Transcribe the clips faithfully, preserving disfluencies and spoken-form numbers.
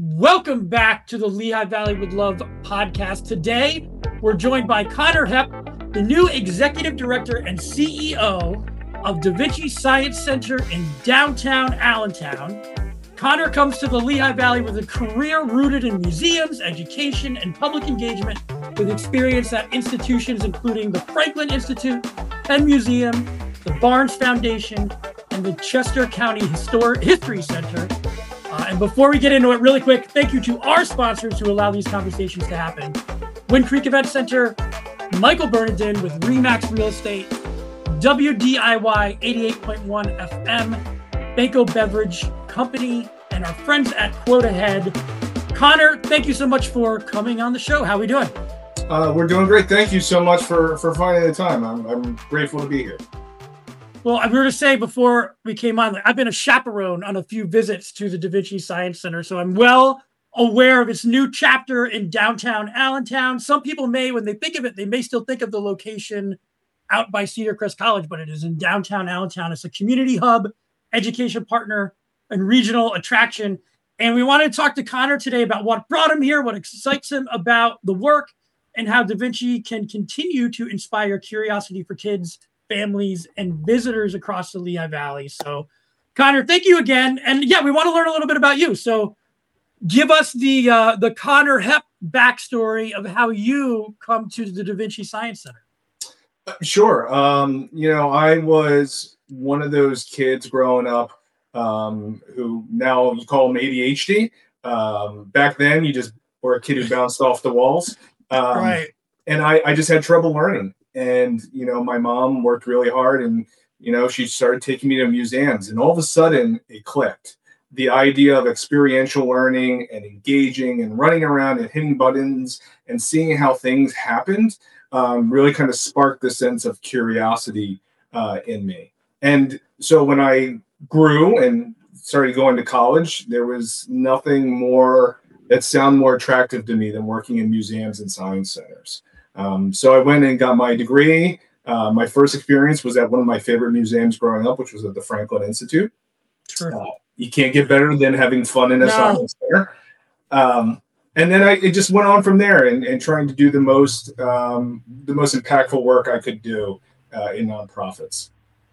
Welcome back to the Lehigh Valley with Love podcast. Today, we're joined by Connor Hepp, the new executive director and C E O of Da Vinci Science Center in downtown Allentown. Connor comes to the Lehigh Valley with a career rooted in museums, education, and public engagement, with experience at institutions including the Franklin Institute, Penn Museum, the Barnes Foundation, and the Chester County Histor- History Center. Uh, and before we get into it really quick, thank you to our sponsors who allow these conversations to happen. Wind Creek Event Center, Michael Bernardin with Remax Real Estate, W D I Y eighty-eight point one F M, Banco Beverage Company, and our friends at Quote Ahead. Connor, thank you so much for coming on the show. How are we doing? Uh, we're doing great. Thank you so much for, for finding the time. I'm, I'm grateful to be here. Well, I were to say before we came on, I've been a chaperone on a few visits to the Da Vinci Science Center, so I'm well aware of its new chapter in downtown Allentown. Some people may, when they think of it, they may still think of the location out by Cedar Crest College, but it is in downtown Allentown. It's a community hub, education partner, and regional attraction. And we wanted to talk to Connor today about what brought him here, what excites him about the work, and how Da Vinci can continue to inspire curiosity for kids, families, and visitors across the Lehigh Valley. So, Connor, thank you again. And yeah, we want to learn a little bit about you. So give us the uh, the Connor Hepp backstory of how you come to the Da Vinci Science Center. Sure. Um, you know, I was one of those kids growing up um, who now you call them A D H D. Um, back then, you just were a kid who bounced off the walls. Um, right. And I, I just had trouble learning. And, you know, my mom worked really hard and, you know, she started taking me to museums and all of a sudden it clicked. The idea of experiential learning and engaging and running around and hitting buttons and seeing how things happened um, really kind of sparked the sense of curiosity uh, in me. And so when I grew and started going to college, there was nothing more that sounded more attractive to me than working in museums and science centers. Um, so I went and got my degree. Uh, my first experience was at one of my favorite museums growing up, which was at the Franklin Institute. Sure. Uh, you can't get better than having fun in a no. science center. Um, and then I it just went on from there and, and trying to do the most um, the most impactful work I could do uh, in nonprofits.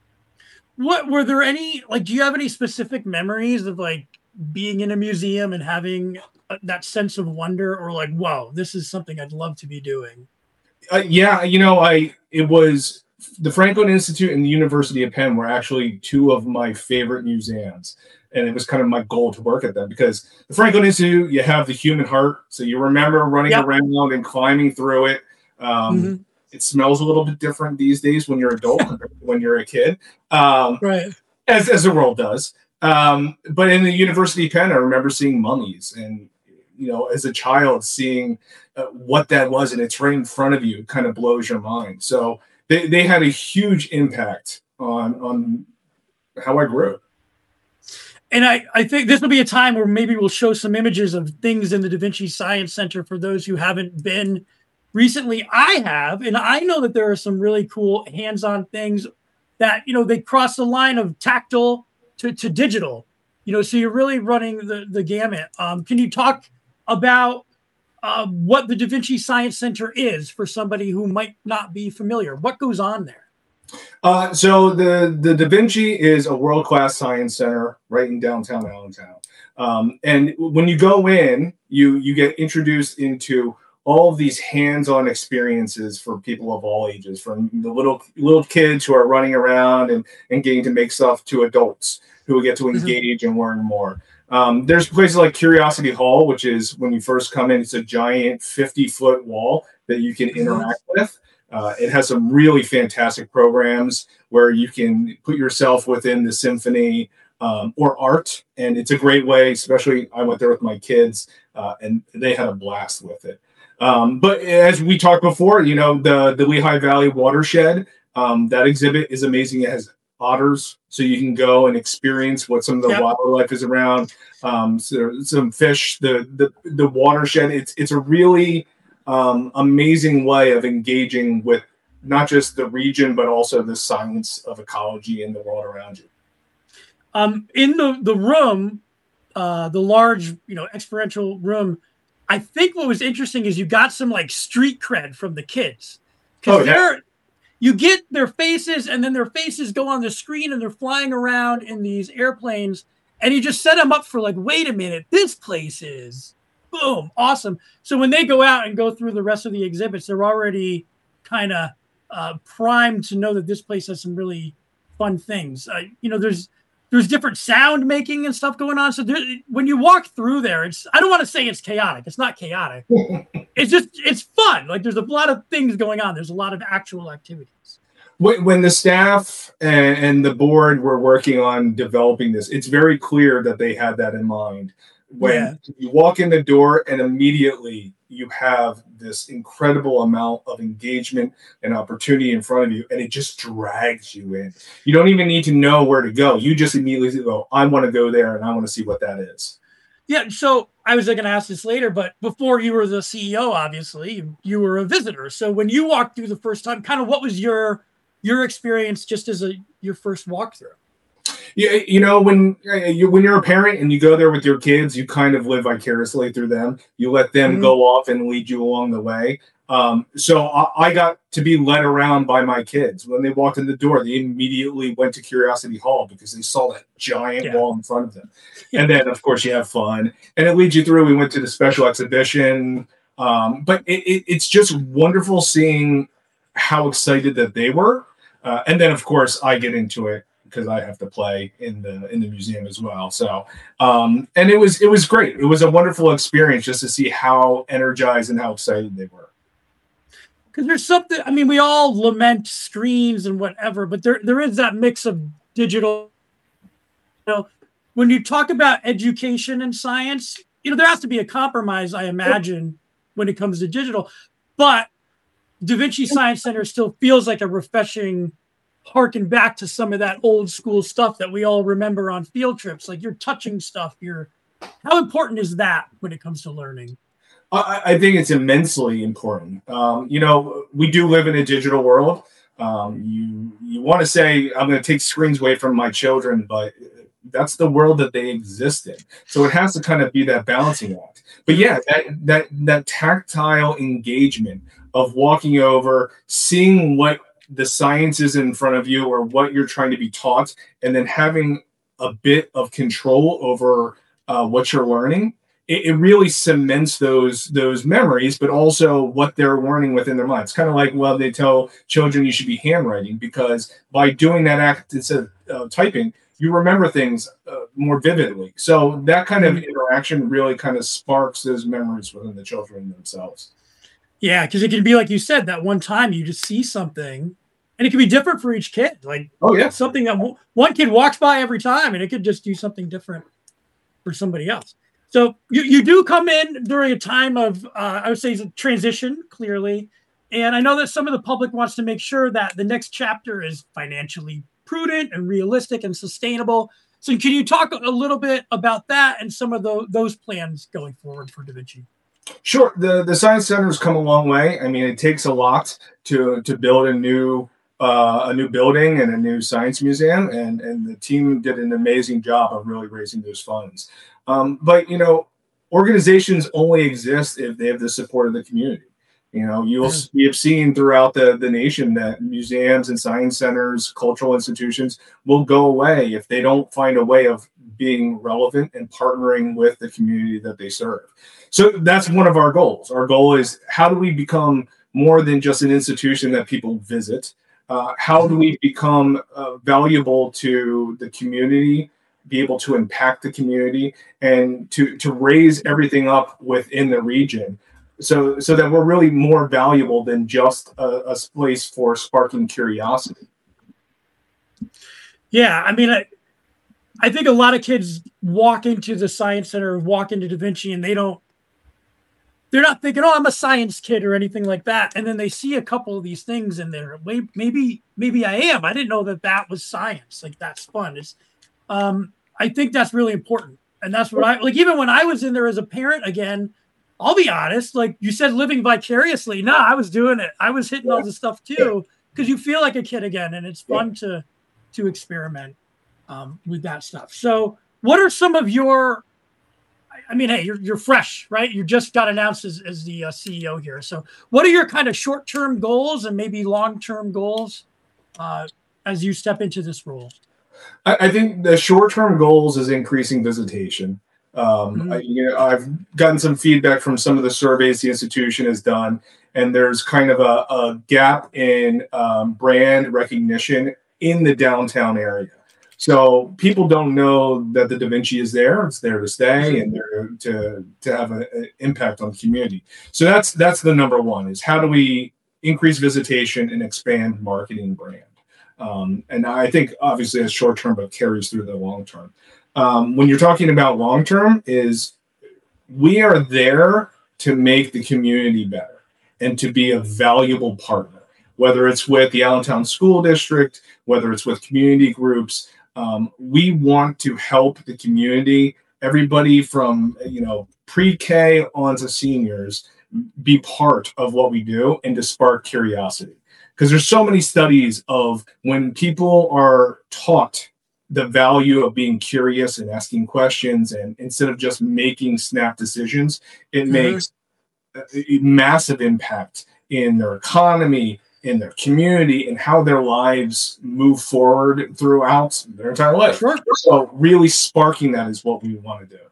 What were there any like? Do you have any specific memories of like being in a museum and having that sense of wonder, or like, wow, this is something I'd love to be doing? Uh, yeah, you know, I it was the Franklin Institute and the University of Penn were actually two of my favorite museums. And it was kind of my goal to work at them because the Franklin Institute, you have the human heart. So you remember running yep. around and climbing through it. Um, mm-hmm. It smells a little bit different these days when you're an adult, when you're a kid, um, right? As, as the world does. Um, but in the University of Penn, I remember seeing mummies and, you know, as a child, seeing uh, what that was, and it's right in front of you, kind of blows your mind. So they, they had a huge impact on on how I grew. And I, I think this will be a time where maybe we'll show some images of things in the Da Vinci Science Center for those who haven't been recently. I have, and I know that there are some really cool hands-on things that, you know, they cross the line of tactile to, to digital, you know, so you're really running the, the gamut. Um, can you talk about uh, what the Da Vinci Science Center is for somebody who might not be familiar? What goes on there? Uh, so the, the Da Vinci is a world-class science center right in downtown Allentown. Um, and when you go in, you, you get introduced into all of these hands-on experiences for people of all ages, from the little little kids who are running around and, and getting to make stuff to adults who get to engage mm-hmm. and learn more. Um, there's places like Curiosity Hall, which is when you first come in, it's a giant fifty-foot wall that you can interact mm-hmm. with. Uh, it has some really fantastic programs where you can put yourself within the symphony um, or art. And it's a great way, especially I went there with my kids uh, and they had a blast with it. Um, but as we talked before, you know, the, the Lehigh Valley watershed, um, that exhibit is amazing. It has otters, so you can go and experience what some of the yep. wildlife is around. Um, so some fish, the, the, the watershed, it's, it's a really Um, amazing way of engaging with not just the region, but also the science of ecology and the world around you. Um, in the, the room, uh, the large, you know, experiential room, I think what was interesting is you got some like street cred from the kids because Oh, yeah. they're you get their faces and then their faces go on the screen and they're flying around in these airplanes and you just set them up for like, wait a minute, this place is boom, awesome. So when they go out and go through the rest of the exhibits, they're already kind of uh, primed to know that this place has some really fun things. Uh, you know, there's there's different sound making and stuff going on. So there, when you walk through there, it's I don't want to say it's chaotic. It's not chaotic. It's just it's fun. Like there's a lot of things going on. There's a lot of actual activities. When the staff and the board were working on developing this, it's very clear that they had that in mind. When yeah. you walk in the door and immediately you have this incredible amount of engagement and opportunity in front of you, and it just drags you in. You don't even need to know where to go. You just immediately go, I want to go there and I want to see what that is. Yeah, so I was going to ask this later, but before you were the C E O, obviously, you were a visitor. So when you walked through the first time, kind of what was your your experience just as a your first walkthrough? Yeah, you know, when you when you're a parent and you go there with your kids, you kind of live vicariously through them. You let them mm-hmm. go off and lead you along the way. Um, so I, I got to be led around by my kids. When they walked in the door, they immediately went to Curiosity Hall because they saw that giant yeah. wall in front of them. Yeah. And then, of course, you have fun. And it leads you through. We went to the special exhibition. Um, but it, it, it's just wonderful seeing how excited that they were. Uh, and then, of course, I get into it because I have to play in the in the museum as well. So, um, and it was it was great. It was a wonderful experience just to see how energized and how excited they were. Because there's something. I mean, we all lament screens and whatever, but there there is that mix of digital. You know, when you talk about education and science, you know, there has to be a compromise, I imagine, when it comes to digital, but Da Vinci Science Center still feels like a refreshing harken back to some of that old school stuff that we all remember on field trips. Like you're touching stuff. You're how important is that when it comes to learning? I, I think it's immensely important. Um, you know, we do live in a digital world. Um, you you want to say I'm going to take screens away from my children, but that's the world that they exist in. So it has to kind of be that balancing act. But yeah, that that that tactile engagement of walking over, seeing what the science is in front of you or what you're trying to be taught, and then having a bit of control over uh, what you're learning, it, it really cements those those memories, but also what they're learning within their minds. Kind of like, well, they tell children you should be handwriting because by doing that act instead of uh, typing, you remember things uh, more vividly. So that kind of interaction really kind of sparks those memories within the children themselves. Yeah, because it can be like you said, that one time you just see something, and it can be different for each kid. Like, oh yeah, something that w- one kid walks by every time, and it could just do something different for somebody else. So you, you do come in during a time of, uh, I would say, transition, clearly. And I know that some of the public wants to make sure that the next chapter is financially prudent and realistic and sustainable. So can you talk a little bit about that and some of the, those plans going forward for Da Vinci? Sure. The the Science Center has come a long way. I mean, it takes a lot to to build a new uh, a new building and a new science museum, and and the team did an amazing job of really raising those funds. Um, but you know, organizations only exist if they have the support of the community. You know, you'll we have seen throughout the, the nation that museums and science centers, cultural institutions will go away if they don't find a way of being relevant and partnering with the community that they serve. So that's one of our goals. Our goal is how do we become more than just an institution that people visit? Uh, how do we become uh, valuable to the community, be able to impact the community, and to, to raise everything up within the region so, so that we're really more valuable than just a, a place for sparking curiosity? Yeah, I mean, I, I think a lot of kids walk into the Science Center, walk into Da Vinci, and they don't, they're not thinking, oh, I'm a science kid or anything like that. And then they see a couple of these things and they're, wait, maybe, maybe I am. I didn't know that that was science. Like, that's fun. It's, um, I think that's really important. And that's what I, like, even when I was in there as a parent, again, I'll be honest, like you said, living vicariously. No, I was doing it. I was hitting all this stuff too, because you feel like a kid again. And it's fun to, to experiment um, with that stuff. So what are some of your I mean, hey, you're you're fresh, right? You just got announced as, as the uh, C E O here. So, what are your kind of short-term goals and maybe long-term goals uh, as you step into this role? I, I think the short-term goals is increasing visitation. Um, Mm-hmm. I, you know, I've gotten some feedback from some of the surveys the institution has done, and there's kind of a, a gap in um, brand recognition in the downtown area. So people don't know that the Da Vinci is there. It's there to stay and there to to have an impact on the community. So that's that's the number one, is how do we increase visitation and expand marketing brand? Um, and I think obviously it's short term, but carries through the long term. Um, when you're talking about long term, is we are there to make the community better and to be a valuable partner, whether it's with the Allentown School District, whether it's with community groups. Um, we want to help the community, everybody from, you know, pre-K on to seniors, be part of what we do and to spark curiosity. Because there's so many studies of when people are taught the value of being curious and asking questions, and instead of just making snap decisions, it mm-hmm. makes a, a massive impact in their economy, in their community, and how their lives move forward throughout their entire life. Sure. So really sparking that is what we want to do.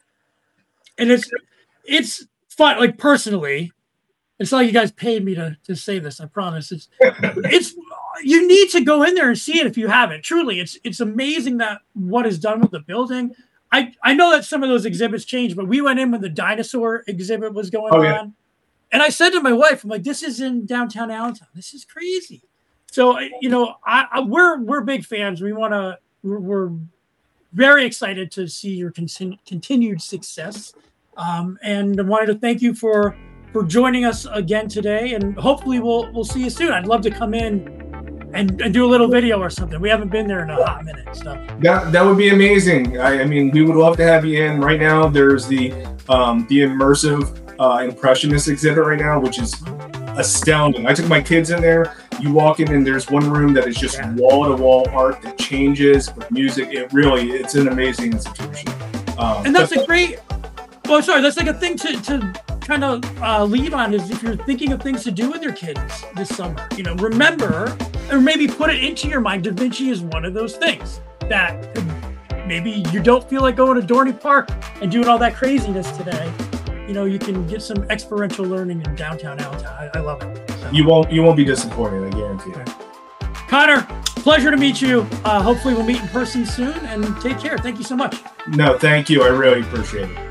And it's it's fun. Like personally, it's not like you guys paid me to, to say this. I promise. It's it's you need to go in there and see it if you haven't. Truly, it's it's amazing that what is done with the building. I, I know that some of those exhibits changed, but we went in when the dinosaur exhibit was going oh, yeah. on. And I said to my wife, I'm like, this is in downtown Allentown. This is crazy. So, you know, I, I we're we're big fans. We want to, we're, we're very excited to see your con- continued success. Um, and I wanted to thank you for, for joining us again today. And hopefully we'll we'll see you soon. I'd love to come in and, and do a little video or something. We haven't been there in a hot minute. So that that would be amazing. I, I mean, we would love to have you in. Right now, there's the um, the immersive Uh, impressionist exhibit right now, which is astounding. I took my kids in there. You walk in and there's one room that is just wall-to-wall art that changes with music. It really, it's an amazing institution. Um, and that's a great, well, sorry, that's like a thing to, to kind of uh, lead on, is if you're thinking of things to do with your kids this summer, you know, remember, or maybe put it into your mind, Da Vinci is one of those things that maybe you don't feel like going to Dorney Park and doing all that craziness today. You know, you can get some experiential learning in downtown Allentown. I, I love it. So. You won't you won't be disappointed, I guarantee you. Connor, pleasure to meet you. Uh, hopefully we'll meet in person soon, and take care. Thank you so much. No, thank you. I really appreciate it.